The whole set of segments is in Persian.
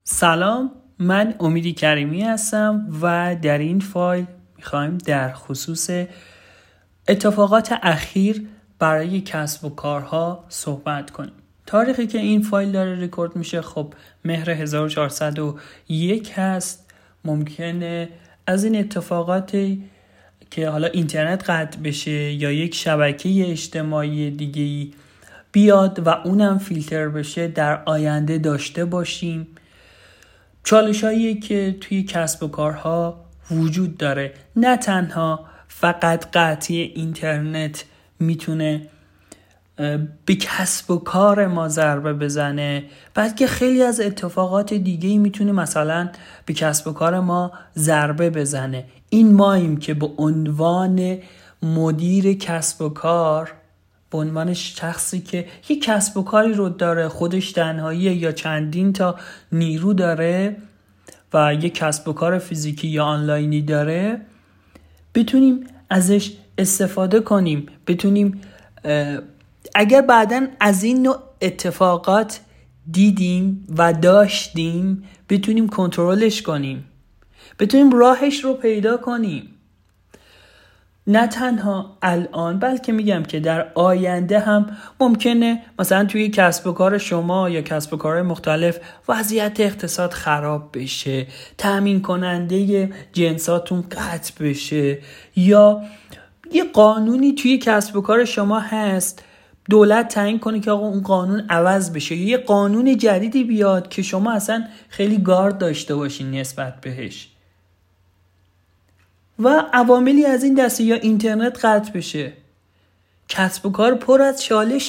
سلام، من امیدی کریمی هستم و در این فایل میخوایم در خصوص اتفاقات اخیر برای کسب و کارها صحبت کنیم. تاریخی که این فایل داره رکورد میشه مهر 1401 هست. ممکنه از این اتفاقاتی که حالا اینترنت قطع بشه یا یک شبکه اجتماعی دیگه‌ای بیاد و اونم فیلتر بشه در آینده داشته باشیم. چالش‌هایی که توی کسب و کارها وجود داره، نه تنها فقط قطعی اینترنت میتونه به کسب و کار ما ضربه بزنه، بلکه خیلی از اتفاقات دیگه‌ای میتونه مثلا به کسب و کار ما ضربه بزنه. این ماییم که به عنوان مدیر کسب و کار، به عنوان شخصی که یک کسب و کاری رو داره، خودش تنهایی یا چندین تا نیرو داره و یک کسب و کار فیزیکی یا آنلاینی داره، بتونیم ازش استفاده کنیم. بتونیم اگر بعداً از این نوع اتفاقات دیدیم و داشتیم، بتونیم کنترلش کنیم، بتونیم راهش رو پیدا کنیم. نه تنها الان، بلکه میگم که در آینده هم ممکنه مثلا توی کسب و کار شما یا کسب و کارهای مختلف وضعیت اقتصاد خراب بشه، تامین کننده جنساتون قطع بشه، یا یه قانونی توی کسب و کار شما هست دولت تعیین کنه که آقا اون قانون عوض بشه، یا یه قانون جدیدی بیاد که شما اصلا خیلی گارد داشته باشین نسبت بهش و عواملی از این دسته، یا اینترنت قطع بشه. کسب و کار پر از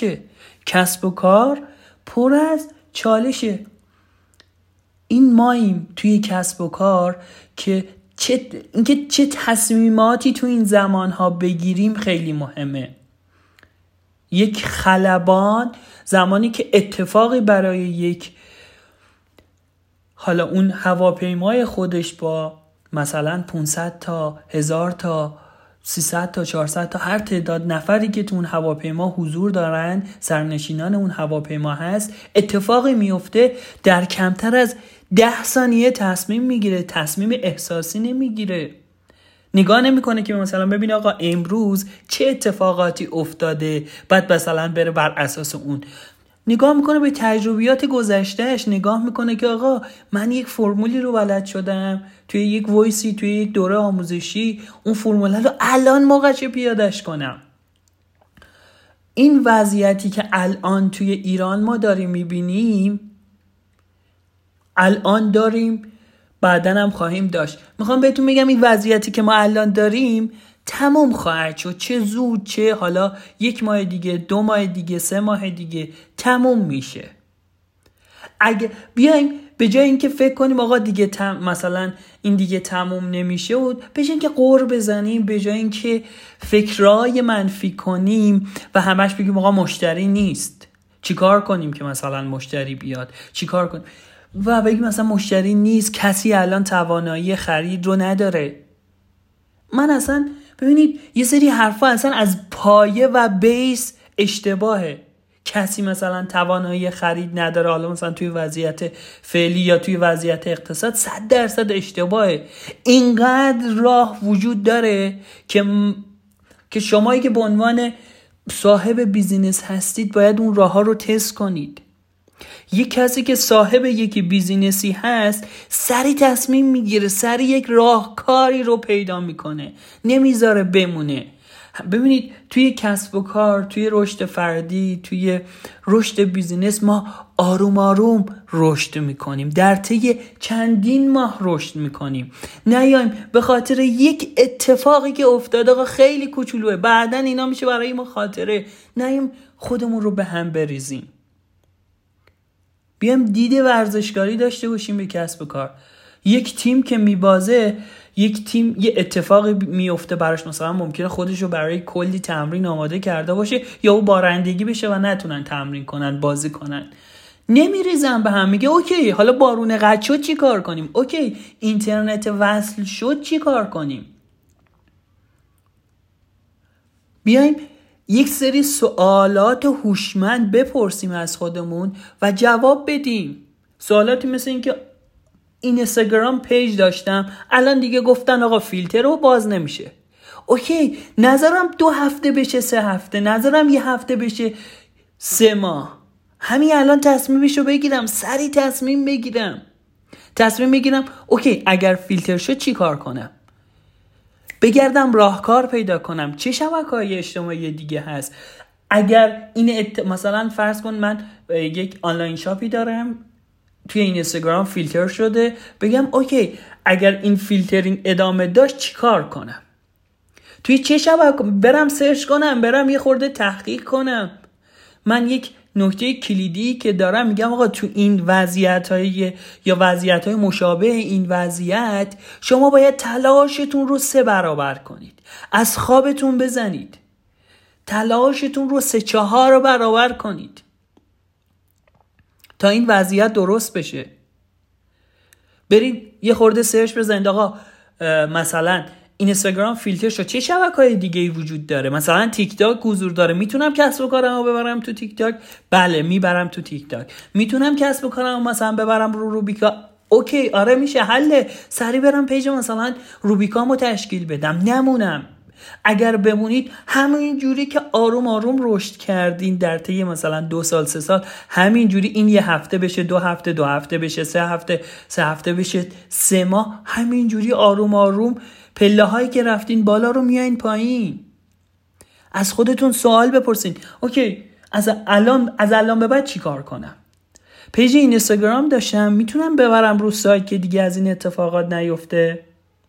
چالشه. این ماییم توی کسب و کار که چه تصمیماتی تو این زمانها بگیریم خیلی مهمه. یک خلبان زمانی که اتفاقی برای یک حالا اون هواپیمای خودش با مثلا 500 تا 1000 تا 300 تا 400 تا هر تعداد نفری که تو اون هواپیما حضور دارن، سرنشینان اون هواپیما هست، اتفاقی میفته، در کمتر از 10 ثانیه تصمیم میگیره، تصمیم احساسی نمیگیره. نگاه نمیکنه که مثلا ببین آقا امروز چه اتفاقاتی افتاده، بعد مثلا بره بر اساس اون. نگاه میکنه به تجربیات گذشتهش، نگاه میکنه که آقا من یک فرمولی رو بلد شدم توی یک وایسی، توی یک دوره آموزشی، اون فرموله رو الان موقعش پیادهش کنم. این وضعیتی که الان توی ایران ما داریم میبینیم، الان داریم، بعدن هم خواهیم داشت. میخوام بهتون بگم این وضعیتی که ما الان داریم تمام خواهد شد، چه زود چه حالا 1 ماه دیگه، 2 ماه دیگه، 3 ماه دیگه تمام میشه. اگه بیایم به جای اینکه فکر کنیم آقا دیگه مثلا این دیگه تمام نمیشه، و به جای اینکه قور بزنیم، به جای اینکه فکرای منفی کنیم و همش بگیم آقا مشتری نیست، چیکار کنیم که مثلا مشتری بیاد، چیکار کنیم و بگیم مثلا مشتری نیست، کسی الان توانایی خرید رو نداره. من اصلا ببینید یه سری حرفا اصلا از پایه و بیس اشتباهه. کسی مثلا توانایی خرید نداره، حالا مثلا توی وضعیت فعلی یا توی وضعیت اقتصاد 100% اشتباهه. اینقدر راه وجود داره که شمایی که به عنوان صاحب بیزینس هستید باید اون راه ها رو تست کنید. یک کسی که صاحب یک بیزینسی هست سری تصمیم میگیره، سری یک راهکاری رو پیدا میکنه، نمیذاره بمونه. ببینید توی کسب و کار، توی رشد فردی، توی رشد بیزینس ما آروم آروم رشد میکنیم، در طی چندین ماه رشد میکنیم. نیایم به خاطر یک اتفاقی که افتاده آقا خیلی کوچولوه بعدن اینا میشه برای ما خاطره، نیایم خودمون رو به هم بریزیم. بیایم دید ورزشکاری داشته باشیم به کسب و کار. یک تیم که میبازه، یک تیم یه اتفاقی میفته براش، مثلا ممکنه خودش رو برای کلی تمرین آماده کرده باشه یا او بارندگی بشه و نتونن تمرین کنن، بازی کنن، نمیریزن به هم، میگه اوکی حالا بارون قطع شد چی کار کنیم، اوکی اینترنت وصل شد چی کار کنیم. بیایم یک سری سوالات هوشمند بپرسیم از خودمون و جواب بدیم. سوالاتی مثل این که اینستاگرام پیج داشتم، الان دیگه گفتن آقا فیلتر رو باز نمیشه. اوکی، نظرم 2 هفته بشه 3 هفته، نظرم 1 هفته بشه 3 ماه. همین الان تصمیمشو بگیرم، سریع تصمیم بگیرم اوکی اگر فیلتر شد چی کار کنم؟ بگردم راهکار پیدا کنم. چه شبکه‌های اجتماعی دیگه هست؟ اگر این مثلا فرض کن من یک آنلاین شاپی دارم، توی اینستاگرام فیلتر شده، بگم اوکی اگر این فیلترینگ ادامه داشت چی کار کنم؟ توی چه شبکه برم سرچ کنم، برم یه خورده تحقیق کنم. من یک نکته کلیدی که دارم میگم آقا تو این وضعیت‌های یا وضعیت‌های مشابه این وضعیت شما باید تلاشتون رو 3 برابر کنید. از خوابتون بزنید. تلاشتون رو 3-4 برابر کنید تا این وضعیت درست بشه. برید یه خورده سرچ بزنید آقا مثلا اینستاگرام فیلتر شد، چه شبکه‌های دیگه‌ای وجود داره؟ مثلا تیک تاک حضور داره، میتونم کسب و کارمو ببرم تو تیک تاک؟ بله میبرم تو تیک تاک. میتونم کسب و کارمو مثلا ببرم رو روبیکا؟ اوکی آره میشه، حله. سری برم پیج مثلا روبیکامو تشکیل بدم، نمونم. اگر بمونید همین جوری که آروم آروم رشد کردین در طی مثلا 2 سال 3 سال، همین جوری این 1 هفته بشه 2 هفته، 2 هفته بشه 3 هفته، 3 هفته بشه 3 ماه، همین جوری آروم آروم پله هایی که رفتین بالا رو میایین پایین. از خودتون سوال بپرسین اوکی از الان به بعد چی کار کنم؟ پیج اینستاگرام داشتم، میتونم ببرم رو سایت که دیگه از این اتفاقات نیفته؟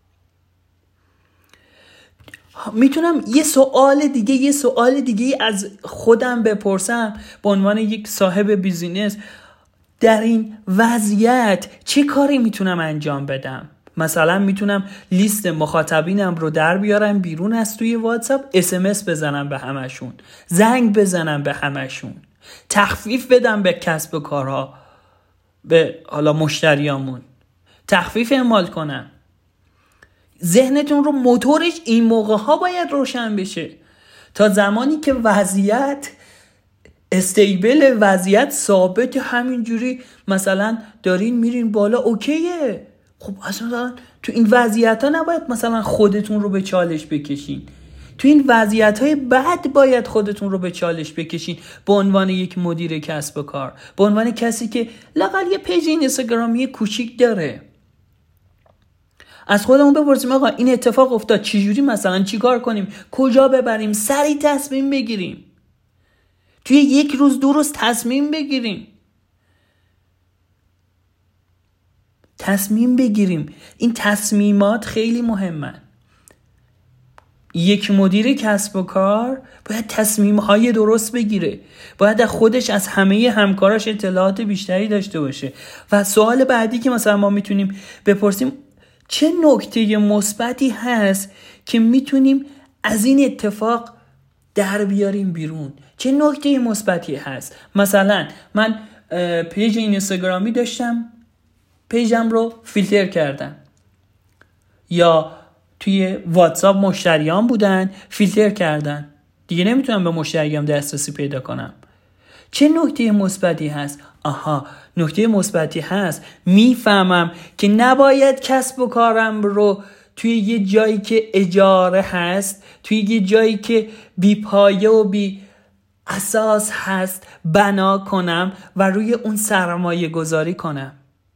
میتونم یه سوال دیگه از خودم بپرسم به عنوان یک صاحب بیزینس، در این وضعیت چه کاری میتونم انجام بدم؟ مثلا میتونم لیست مخاطبینم رو در بیارم بیرون از توی واتساپ، SMS بزنم به همشون، زنگ بزنم به همشون، تخفیف بدم به کسب و کارها، به حالا مشتریامون تخفیف اعمال کنم. ذهنتون رو موتورش این موقع ها باید روشن بشه. تا زمانی که وضعیت استیبل، وضعیت ثابت، همینجوری مثلا دارین میرین بالا اوکیه. خب اصلا تو این وضعیت ها نباید مثلا خودتون رو به چالش بکشین. تو این وضعیت های بد باید خودتون رو به چالش بکشین به عنوان یک مدیر کسب و کار، به عنوان کسی که لااقل یه پیج اینستاگرامی کوچیک داره. از خودمون بپرسیم آقا این اتفاق افتاد، چجوری مثلا چی کار کنیم، کجا ببریم، سریع تصمیم بگیریم، توی 1 روز 2 روز تصمیم بگیریم. این تصمیمات خیلی مهمن. یک مدیر کسب و کار باید تصمیم‌های درست بگیره، باید خودش از همه همکاراش اطلاعات بیشتری داشته باشه. و سوال بعدی که مثلا ما میتونیم بپرسیم چه نکته مثبتی هست که میتونیم از این اتفاق در بیاریم بیرون؟ چه نکته مثبتی هست؟ مثلا من پیج اینستاگرامی داشتم، پیجم رو فیلتر کردم، یا توی واتساپ مشتریان بودن فیلتر کردن، دیگه نمیتونم به مشتریام دسترسی پیدا کنم. چه نکته مثبتی هست؟ نکته مثبتی هست میفهمم که نباید کسب و کارم رو توی یه جایی که اجاره هست، توی یه جایی که بی پایه و بی اساس هست بنا کنم و روی اون سرمایه گذاری کنم.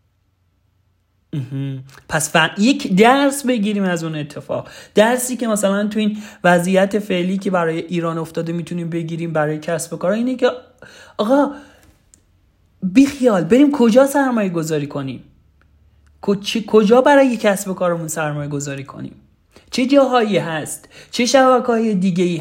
پس یک درس بگیریم از اون اتفاق. درسی که مثلا تو این وضعیت فعلی که برای ایران افتاده میتونیم بگیریم برای کسب و کار اینه که آقا بیخیال بریم کجا سرمایه گذاری کنیم، کجا برای کسب و کارمون سرمایه گذاری کنیم، چه جاهایی هست، چه شبکه‌های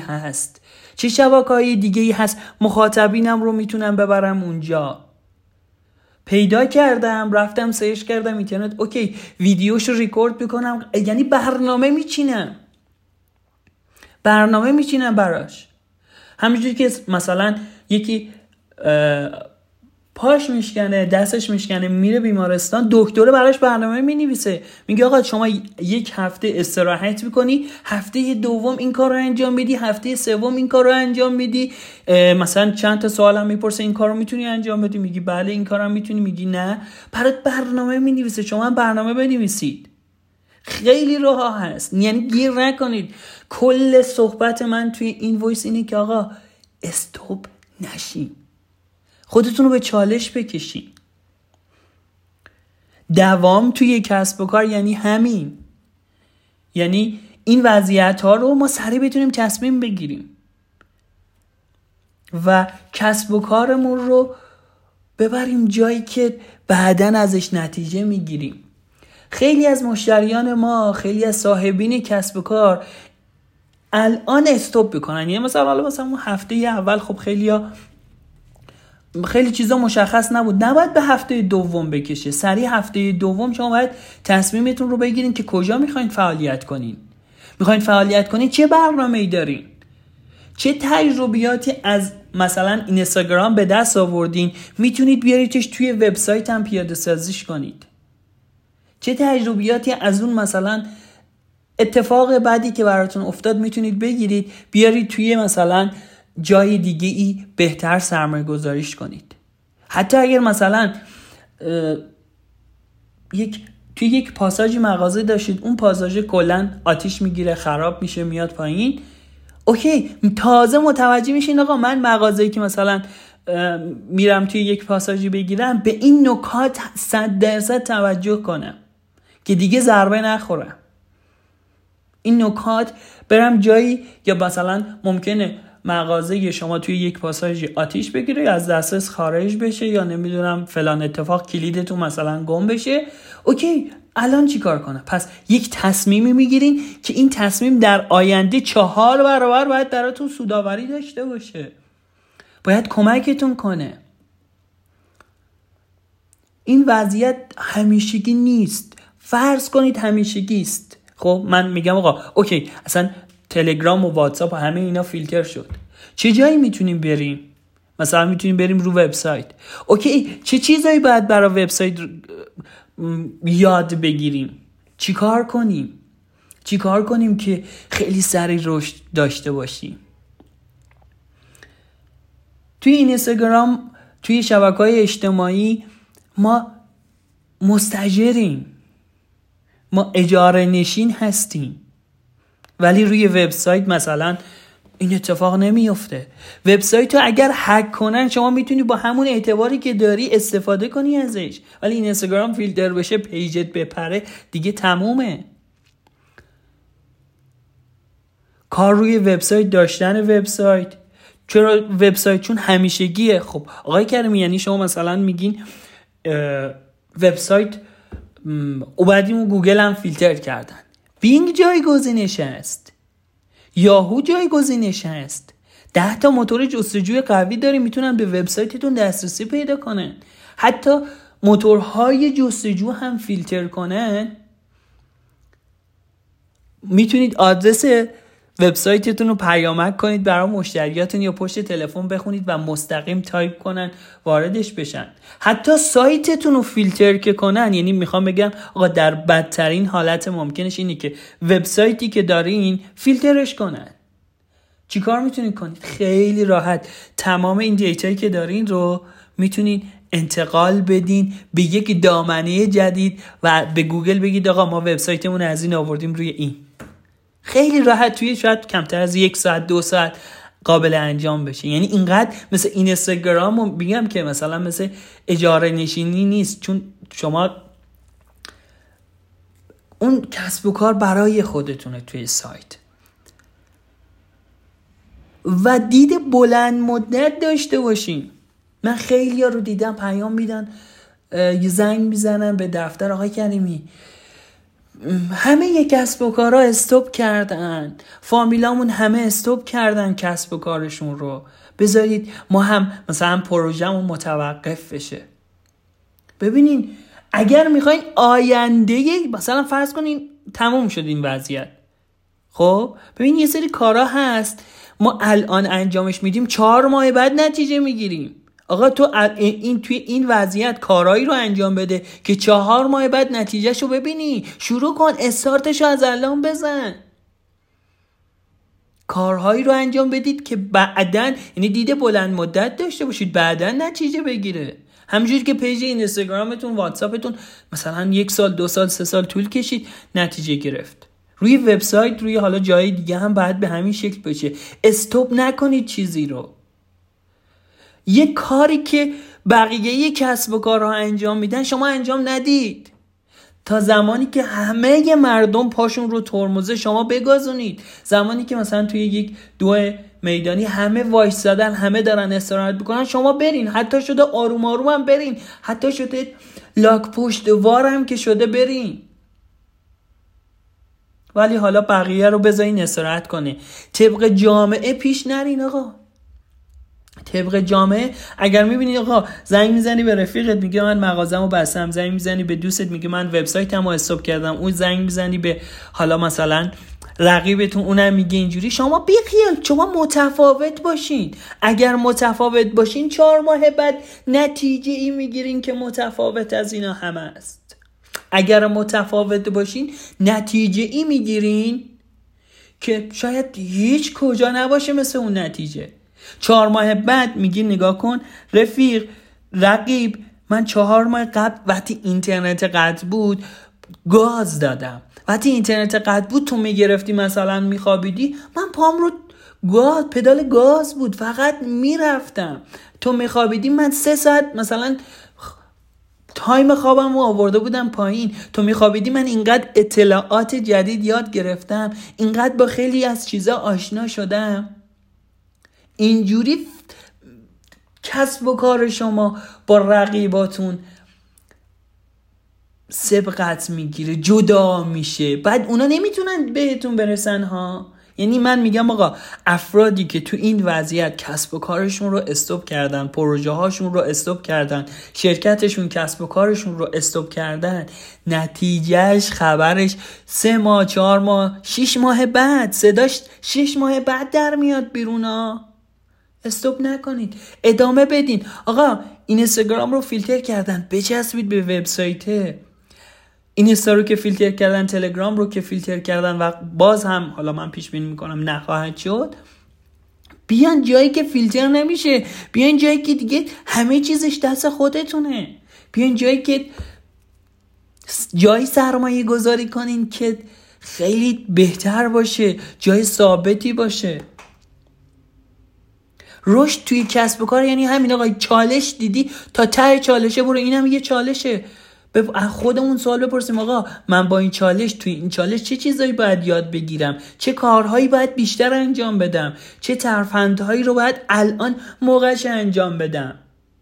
دیگه‌ای هست مخاطبینم رو میتونم ببرم اونجا. پیدا کردم، رفتم سرچ کردم اینترنت، اوکی ویدیوشو ریکورد میکنم، یعنی برنامه میچینم براش. همینجوری که مثلا یکی پاش میشکنه، دستش میشکنه، میره بیمارستان، دکتر براش برنامه مینویسه، میگه آقا شما یک هفته استراحت میکنی، هفته دوم این کار رو انجام میدی، هفته سوم این کار رو انجام میدی، مثلا چند تا سوالم میپرسه این کار رو میتونی انجام بدی، میگی بله این کارم میتونی، میگی نه، برات برنامه مینویسه. شما هم برنامه بنویسید. خیلی راه هست، یعنی گیر نکنید. کل صحبت من توی این وایس اینه که آقا استوب نشین، خودتون رو به چالش بکشین. دوام توی کسب و کار یعنی همین، یعنی این وضعیت ها رو ما سریع بتونیم تصمیم بگیریم و کسب و کارمون رو ببریم جایی که بعداً ازش نتیجه میگیریم. خیلی از مشتریان ما، خیلی از صاحبین کسب و کار الان استوب میکنن. یعنی مثلا اون هفته اول خب خیلی چیزا مشخص نباید به هفته دوم بکشه. سریع هفته دوم شما باید تصمیمتون رو بگیرین که کجا میخواین فعالیت کنین، چه برنامه‌ای دارین، چه تجربیاتی از مثلا اینستاگرام به دست آوردین میتونید بیاریدش توی وبسایت هم پیاده سازیش کنید. چه تجربیاتی از اون مثلا اتفاق بعدی که براتون افتاد میتونید بگیرید بیارید توی مثلا جای دیگه ای بهتر سرمایه گذاریش کنید. حتی اگر مثلا توی یک پاساژی مغازه داشتید، اون پاساژ کلن آتیش میگیره، خراب میشه، میاد پایین، اوکی، تازه متوجه میشین آقا من مغازه‌ای که مثلا میرم توی یک پاساژی بگیرم به این نکات 100% توجه کنم که دیگه ضربه نخورم. این نکات برم جایی، یا مثلا ممکنه مغازه شما توی یک پاساژی آتیش بگیره یا از دسترس خارج بشه، یا نمیدونم فلان اتفاق کلیدتون مثلا گم بشه، اوکی الان چی کار کنم؟ پس یک تصمیمی میگیرین که این تصمیم در آینده 4 برابر باید براتون سودآوری داشته باشه، باید کمکتون کنه. این وضعیت همیشگی نیست. فرض کنید همیشگی است، خب من میگم آقا اوکی اصلا تلگرام و واتساپ و همه اینا فیلتر شد، چه جایی میتونیم بریم؟ مثلا میتونیم بریم رو وبسایت. اوکی چه چیزایی باید برای وبسایت یاد بگیریم؟ چیکار کنیم که خیلی سریع رشد داشته باشیم؟ توی اینستاگرام، توی شبکه‌های اجتماعی ما مستاجریم، ما اجاره نشین هستیم، ولی روی وبسایت مثلا این اتفاق نمیفته. وبسایت رو اگر هک کنن شما میتونی با همون اعتباری که داری استفاده کنی ازش، ولی این اینستاگرام فیلتر بشه، پیجت بپره، دیگه تمومه. کار روی وبسایت، داشتن وبسایت. چرا وبسایت؟ چون همیشگیه. خب آقای کریمی یعنی شما مثلا میگین وبسایت اومدیم و گوگل هم فیلتر کردن، بینگ جایگزینش هست، یاهو جایگزینش هست، 10 تا موتور جستجوی قوی داریم میتونن به وبسایتتون دسترسی پیدا کنن. حتی موتورهای جستجو هم فیلتر کنن. میتونید آدرس وبسایتتون رو پیامک کنید برای مشتریاتون، یا پشت تلفن بخونید و مستقیم تایپ کنن واردش بشن. حتی سایتتون رو فیلتر که کنن، یعنی میخوام بگم آقا در بدترین حالت ممکنش اینه که وبسایتی که دارین فیلترش کنن. چیکار میتونید کنید؟ خیلی راحت تمام این دیتایی که دارین رو میتونید انتقال بدین به یک دامنه جدید و به گوگل بگید آقا ما وبسایتمون از این آوردیم روی این. خیلی راحت توی شاید کمتر از 1 ساعت 2 ساعت قابل انجام بشه. یعنی اینقدر مثل اینستاگرام رو میگم که مثلا مثل اجاره نشینی نیست، چون شما اون کسب و کار برای خودتونه توی سایت و دید بلند مدت داشته باشین. من خیلی ها رو دیدم پیام میدن، یه زنگ میزنن به دفتر آقای کریمی همه یک کسب و کارها استوب کردن، فامیلامون همه استوب کردن کسب و کارشون رو، بذارید ما هم مثلا پروژه‌مون متوقف بشه. ببینین اگر میخواین آینده مثلا فرض کنین تموم شد این وضعیت، خب ببین یه سری کارا هست ما الان انجامش میدیم 4 ماه بعد نتیجه میگیریم. آقا تو توی این وضعیت کارهایی رو انجام بده که 4 ماه بعد نتیجهشو ببینی. شروع کن، استارتشو از الان بزن. کارهایی رو انجام بدید که بعدن، یعنی دید بلند مدت داشته باشید، بعدن نتیجه بگیره. همونجوری که پیج اینستاگرامتون، واتساپتون مثلا 1 سال 2 سال 3 سال طول کشید نتیجه گرفت، روی وبسایت، روی حالا جای دیگه هم باید به همین شکل باشه. استوب نکنید چیزی رو. یه کاری که بقیه کسب و کارها انجام میدن شما انجام ندید تا زمانی که همه مردم پاشون رو ترمزه شما بگازونید. زمانی که مثلا توی یک دو میدانی همه وایسادن، همه دارن استراحت بکنن، شما برین. حتی شده آروم آروم هم برین، حتی شده لاک پشت وار هم که شده برین، ولی حالا بقیه رو بذارین استراحت کنه. طبق جامعه پیش نرین آقا. طبق جامعه اگر میبینی آقا زنگ میزنی به رفیقت میگه من مغازمو بستم، زنگ میزنی به دوستت میگه من وبسایتمو استاپ کردم، اون زنگ میزنی به حالا مثلا رقیبتون اونم میگه اینجوری، شما بیخیال، شما متفاوت باشین. اگر متفاوت باشین 4 ماه بعد نتیجه ای میگیرین که متفاوت از اینا همه است. اگر متفاوت باشین نتیجه ای میگیرین که شاید هیچ کجا نباشه مثل اون نتیجه. 4 ماه بعد میگی نگاه کن رفیق، رقیب، من 4 ماه قبل وقتی اینترنت قطع بود گاز دادم، وقتی اینترنت قطع بود تو میگرفتی مثلا میخوابیدی، من پام رو پدال گاز بود فقط میرفتم، تو میخوابیدی من 3 ساعت مثلا تایم خوابم رو آورده بودم پایین، تو میخوابیدی من اینقدر اطلاعات جدید یاد گرفتم، اینقدر با خیلی از چیزا آشنا شدم. اینجوری کسب و کار شما با رقیباتون سبقت میگیره، جدا میشه، بعد اونا نمیتونن بهتون برسن ها. یعنی من میگم آقا افرادی که تو این وضعیت کسب و کارشون رو استوب کردن، پروژه هاشون رو استوب کردن، شرکتشون کسب و کارشون رو استوب کردن، نتیجهش خبرش 3 ماه 4 ماه 6 ماه بعد، صداش 6 ماه بعد در میاد بیرون ها. استوب نکنید، ادامه بدین. آقا اینستاگرام رو فیلتر کردن، بچسبید به وبسایت. اینستا رو که فیلتر کردن، تلگرام رو که فیلتر کردن و باز هم حالا من پیش بینی میکنم نخواهد شد، بیان جایی که فیلتر نمیشه، بیان جایی که دیگه همه چیزش دست خودتونه، بیان جایی که جایی سرمایه گذاری کنین که خیلی بهتر باشه، جای ثابتی باشه. رشد توی کسب و کار یعنی همین آقا، چالش دیدی تا ته چالشه برو، اینم یه چالشه. خودمون سوال بپرسیم آقا من با این چالش، توی این چالش چه چیزایی باید یاد بگیرم، چه کارهایی باید بیشتر انجام بدم، چه ترفندهایی رو باید الان موقعش انجام بدم.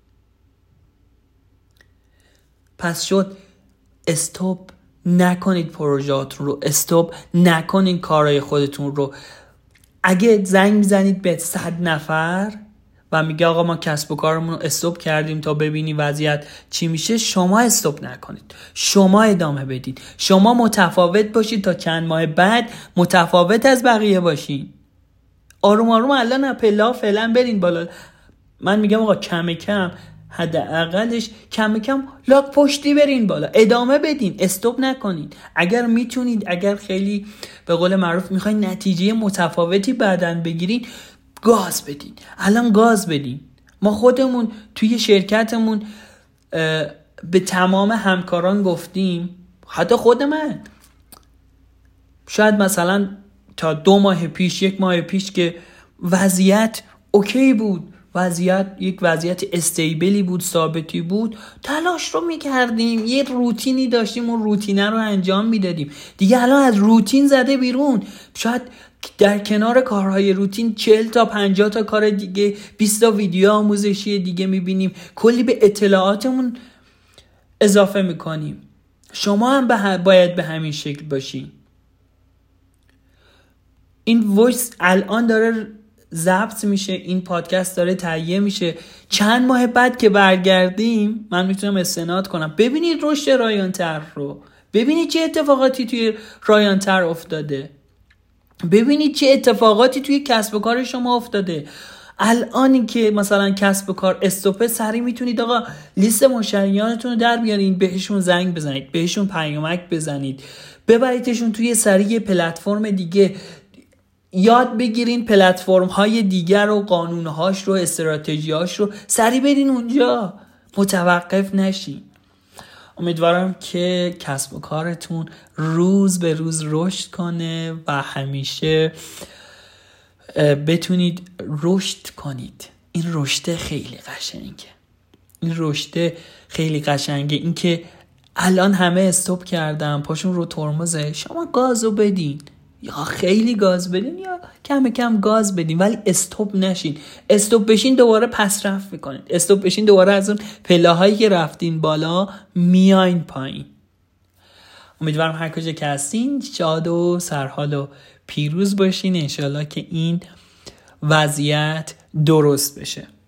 پس شد استوب نکنید پروژهاتون رو، استوب نکنید کارهای خودتون رو. اگه زنگ میزنید به 100 نفر و میگه آقا ما کسب و کارمون رو استوب کردیم تا ببینی وضعیت چی میشه، شما استوب نکنید، شما ادامه بدید، شما متفاوت باشید تا چند ماه بعد متفاوت از بقیه باشین. آروم آروم الان پلا فعلا برین بالا. من میگم آقا کم کم، حداقلش کم کم لاک پشتی برین بالا، ادامه بدین، استوب نکنید. اگر میتونید، اگر خیلی به قول معروف میخواین نتیجه متفاوتی بعدن بگیرین، گاز بدین، الان گاز بدین. ما خودمون توی شرکتمون به تمام همکاران گفتیم، حتی خود من شاید مثلا تا 2 ماه پیش، 1 ماه پیش که وضعیت اوکی بود، یک وضعیت استیبلی بود، ثابتی بود، تلاش رو میکردیم، یه روتینی داشتیم، اون روتینه رو انجام میدادیم. دیگه الان از روتین زده بیرون، شاید در کنار کارهای روتین 40 تا 50 تا کار دیگه، 20 تا ویدیو آموزشی دیگه میبینیم، کلی به اطلاعاتمون اضافه میکنیم. شما هم باید به همین شکل باشین. این وایس الان داره ضبط میشه، این پادکست داره تهیه میشه، چند ماه بعد که برگردیم من میتونم استناد کنم ببینید رشد رایان‌تر رو، ببینید چه اتفاقاتی توی رایان‌تر افتاده، ببینید چه اتفاقاتی توی کسب و کار شما افتاده. الانی که مثلا کسب و کار استوپه، سریع میتونید آقا لیست مشتریانتون رو در بیارین، بهشون زنگ بزنید، بهشون پیامک بزنید، ببریدشون توی سریع پلتفرم دیگه، یاد بگیرین پلتفرم های دیگر رو، قانونهاش رو، استراتژیاش رو، سریع برین اونجا، متوقف نشین. امیدوارم که کسب و کارتون روز به روز رشد کنه و همیشه بتونید رشد کنید. این رشد خیلی قشنگه. این که الان همه استوب کردن، پاشون رو ترمزه، شما گازو بدین، یا خیلی گاز بدین یا کم کم گاز بدین، ولی استوب نشین. استوب بشین دوباره پس رفت میکنید، استوب بشین دوباره از اون پله هایی که رفتین بالا میاین پایین. امیدوارم هر کجا که هستین شاد و سرحال و پیروز باشین. انشالله که این وضعیت درست بشه.